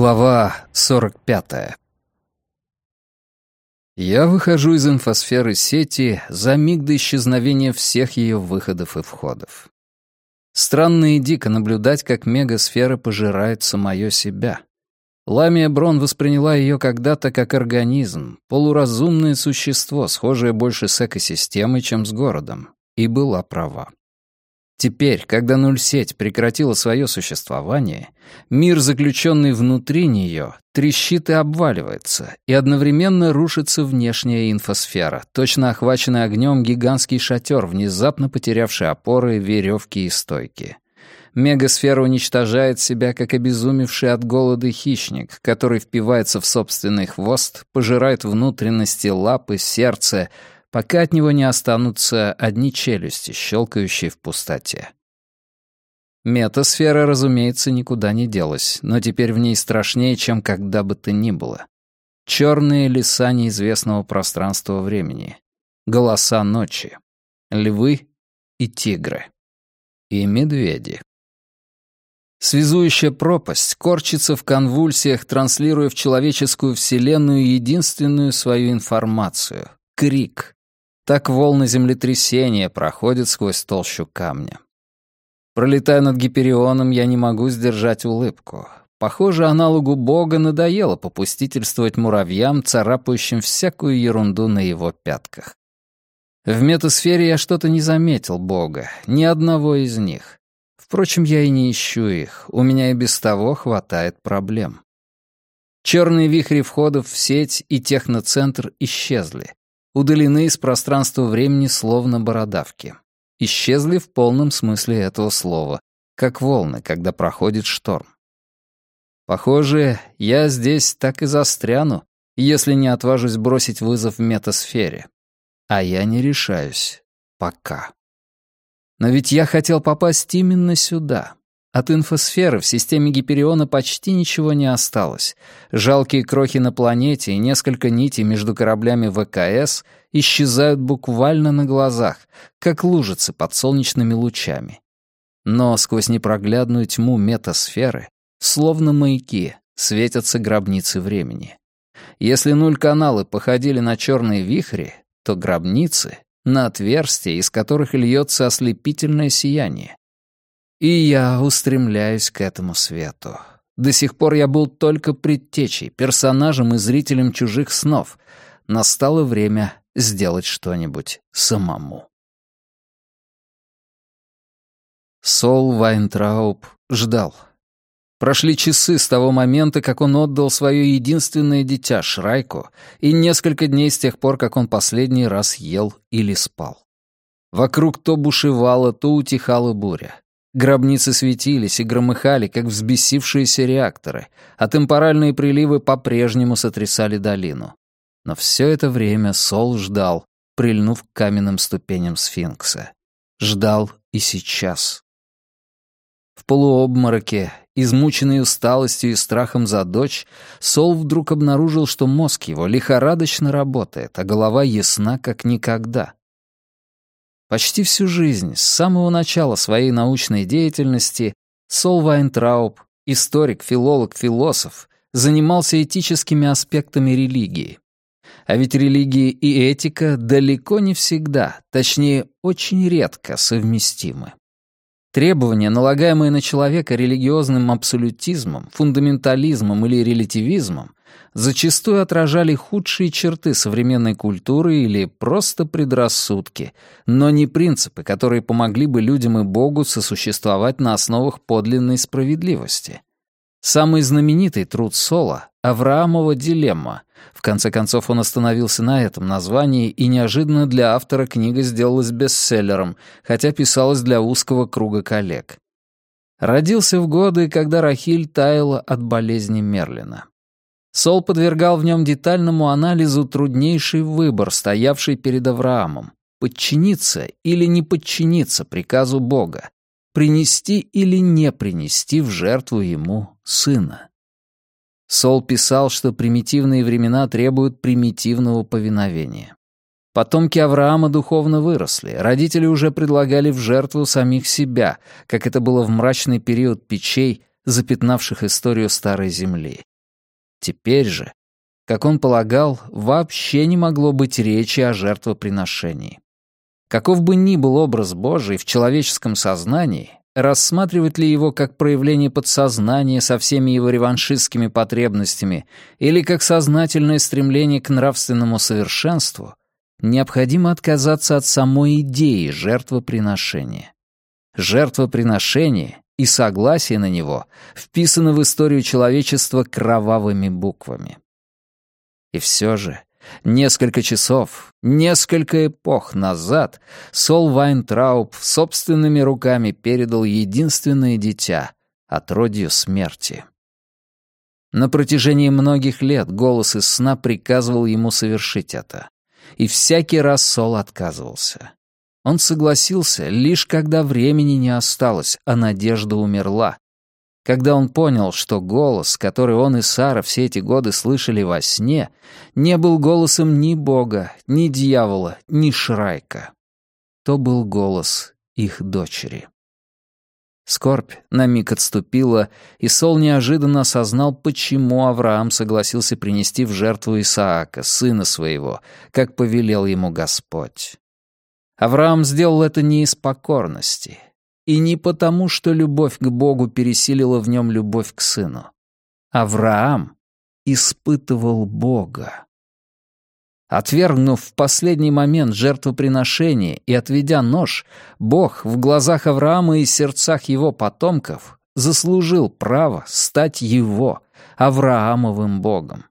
Глава 45. Я выхожу из инфосферы сети за миг до исчезновения всех ее выходов и входов. Странно и дико наблюдать, как мегасфера пожирает самое себя. Ламия Брон восприняла ее когда-то как организм, полуразумное существо, схожее больше с экосистемой, чем с городом, и была права. Теперь, когда нуль-сеть прекратила свое существование, мир, заключенный внутри нее, трещит и обваливается, и одновременно рушится внешняя инфосфера, точно охваченный огнем гигантский шатер, внезапно потерявший опоры, веревки и стойки. Мегасфера уничтожает себя, как обезумевший от голода хищник, который впивается в собственный хвост, пожирает внутренности, лапы, сердце, пока от него не останутся одни челюсти, щелкающие в пустоте. Метасфера, разумеется, никуда не делась, но теперь в ней страшнее, чем когда бы то ни было. Черные леса неизвестного пространства-времени, голоса ночи, львы и тигры, и медведи. Связующая пропасть корчится в конвульсиях, транслируя в человеческую вселенную единственную свою информацию — крик. Так волны землетрясения проходят сквозь толщу камня. Пролетая над Гиперионом, я не могу сдержать улыбку. Похоже, аналогу Бога надоело попустительствовать муравьям, царапающим всякую ерунду на его пятках. В метасфере я что-то не заметил Бога, ни одного из них. Впрочем, я и не ищу их, у меня и без того хватает проблем. Черные вихри входов в сеть и техноцентр исчезли. Удалены из пространства-времени словно бородавки. Исчезли в полном смысле этого слова, как волны, когда проходит шторм. Похоже, я здесь так и застряну, если не отважусь бросить вызов в метасфере. А я не решаюсь. Пока. Но ведь я хотел попасть именно сюда. От инфосферы в системе Гипериона почти ничего не осталось. Жалкие крохи на планете и несколько нитей между кораблями ВКС исчезают буквально на глазах, как лужицы под солнечными лучами. Но сквозь непроглядную тьму метасферы, словно маяки, светятся гробницы времени. Если нуль-каналы походили на черные вихри, то гробницы — на отверстия, из которых льется ослепительное сияние. И я устремляюсь к этому свету. До сих пор я был только предтечей, персонажем и зрителем чужих снов. Настало время сделать что-нибудь самому. Сол Вайнтрауб ждал. Прошли часы с того момента, как он отдал свое единственное дитя Шрайку, и несколько дней с тех пор, как он последний раз ел или спал. Вокруг то бушевала, то утихала буря. Гробницы светились и громыхали, как взбесившиеся реакторы, а темпоральные приливы по-прежнему сотрясали долину. Но все это время Сол ждал, прильнув к каменным ступеням сфинкса. Ждал и сейчас. В полуобмороке, измученный усталостью и страхом за дочь, Сол вдруг обнаружил, что мозг его лихорадочно работает, а голова ясна, как никогда. Почти всю жизнь, с самого начала своей научной деятельности, Сол Вайнтрауб, историк, филолог, философ, занимался этическими аспектами религии. А ведь религия и этика далеко не всегда, точнее, очень редко совместимы. Требования, налагаемые на человека религиозным абсолютизмом, фундаментализмом или релятивизмом, зачастую отражали худшие черты современной культуры или просто предрассудки, но не принципы, которые помогли бы людям и Богу сосуществовать на основах подлинной справедливости. Самый знаменитый труд Сола — «Авраамова дилемма». В конце концов, он остановился на этом названии, и неожиданно для автора книга сделалась бестселлером, хотя писалась для узкого круга коллег. Родился в годы, когда Рахиль таяла от болезни Мерлина. Сол подвергал в нем детальному анализу труднейший выбор, стоявший перед Авраамом — подчиниться или не подчиниться приказу Бога, принести или не принести в жертву ему сына. Сол писал, что примитивные времена требуют примитивного повиновения. Потомки Авраама духовно выросли, родители уже предлагали в жертву самих себя, как это было в мрачный период печей, запятнавших историю Старой Земли. Теперь же, как он полагал, вообще не могло быть речи о жертвоприношении. Каков бы ни был образ Божий в человеческом сознании, рассматривать ли его как проявление подсознания со всеми его реваншистскими потребностями или как сознательное стремление к нравственному совершенству, необходимо отказаться от самой идеи жертвоприношения. Жертвоприношение и согласие на него вписаны в историю человечества кровавыми буквами. И все же, несколько часов, несколько эпох назад Сол Вайнтрауб собственными руками передал единственное дитя, отродью смерти. На протяжении многих лет голос из сна приказывал ему совершить это. И всякий раз Сол отказывался. Он согласился, лишь когда времени не осталось, а надежда умерла. Когда он понял, что голос, который он и Сара все эти годы слышали во сне, не был голосом ни Бога, ни дьявола, ни Шрайка. То был голос их дочери. Скорбь на миг отступила, и Сол неожиданно осознал, почему Авраам согласился принести в жертву Исаака, сына своего, как повелел ему Господь. Авраам сделал это не из покорности, и не потому, что любовь к Богу пересилила в нем любовь к сыну. Авраам испытывал Бога. Отвергнув в последний момент жертвоприношение и отведя нож, Бог в глазах Авраама и сердцах его потомков заслужил право стать его, Авраамовым Богом.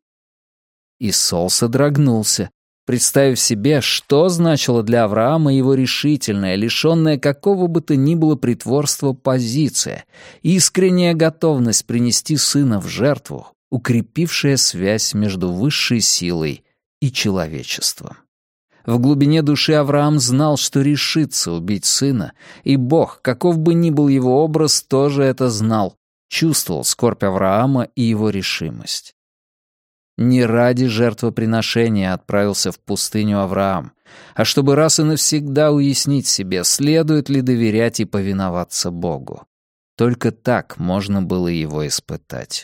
И Сол содрогнулся, представив себе, что значило для Авраама его решительная, лишенная какого бы то ни было притворства позиция, искренняя готовность принести сына в жертву, укрепившая связь между высшей силой и человечеством. В глубине души Авраам знал, что решится убить сына, и Бог, каков бы ни был его образ, тоже это знал, чувствовал скорбь Авраама и его решимость. Не ради жертвоприношения отправился в пустыню Авраам, а чтобы раз и навсегда уяснить себе, следует ли доверять и повиноваться Богу. Только так можно было его испытать.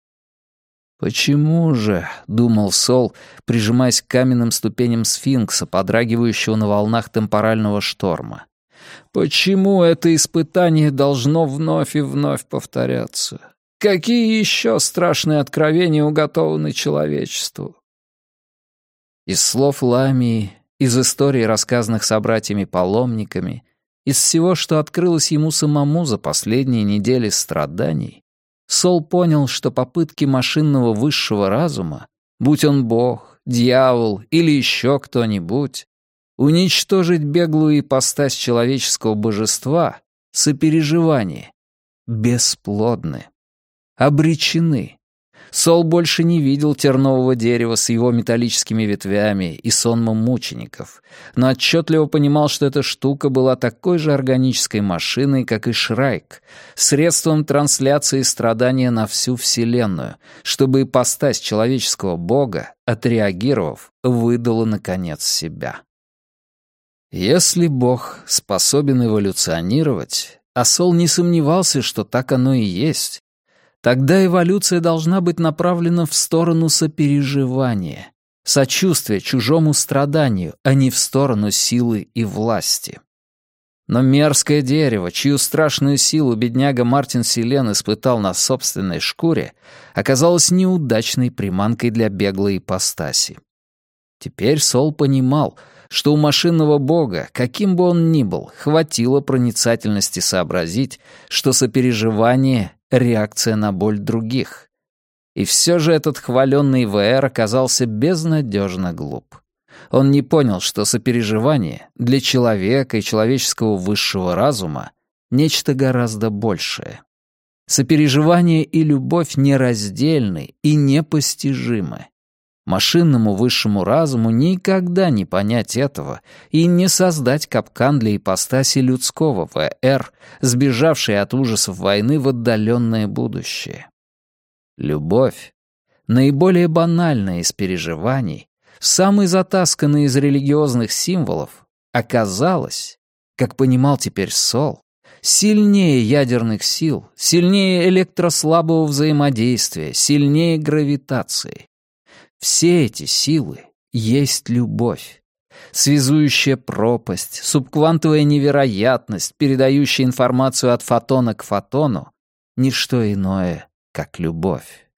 «Почему же, — думал Сол, прижимаясь к каменным ступеням сфинкса, подрагивающего на волнах темпорального шторма, — почему это испытание должно вновь и вновь повторяться? Какие еще страшные откровения уготованы человечеству?» Из слов Ламии, из историй, рассказанных собратьями-паломниками, из всего, что открылось ему самому за последние недели страданий, Сол понял, что попытки машинного высшего разума, будь он Бог, дьявол или еще кто-нибудь, уничтожить беглую ипостась человеческого божества, сопереживание, бесплодны, обречены. Сол больше не видел тернового дерева с его металлическими ветвями и сонмом мучеников, но отчетливо понимал, что эта штука была такой же органической машиной, как и Шрайк, средством трансляции страдания на всю Вселенную, чтобы ипостась человеческого бога, отреагировав, выдала, наконец, себя. Если Бог способен эволюционировать, а Сол не сомневался, что так оно и есть, тогда эволюция должна быть направлена в сторону сопереживания, сочувствия чужому страданию, а не в сторону силы и власти. Но мерзкое дерево, чью страшную силу бедняга Мартин Силен испытал на собственной шкуре, оказалось неудачной приманкой для беглой ипостаси. Теперь Сол понимал, что у машинного бога, каким бы он ни был, хватило проницательности сообразить, что сопереживание — реакция на боль других. И все же этот хваленный ВР оказался безнадежно глуп. Он не понял, что сопереживание для человека и человеческого высшего разума — нечто гораздо большее. Сопереживание и любовь нераздельны и непостижимы. Машинному высшему разуму никогда не понять этого и не создать капкан для ипостаси людского ВР, сбежавшей от ужасов войны в отдаленное будущее. Любовь, наиболее банальная из переживаний, самый затасканный из религиозных символов, оказалась, как понимал теперь Сол, Сильнее ядерных сил, сильнее электрослабого взаимодействия, сильнее гравитации. Все эти силы есть любовь. Связующая пропасть, субквантовая невероятность, передающая информацию от фотона к фотону — ничто иное, как любовь.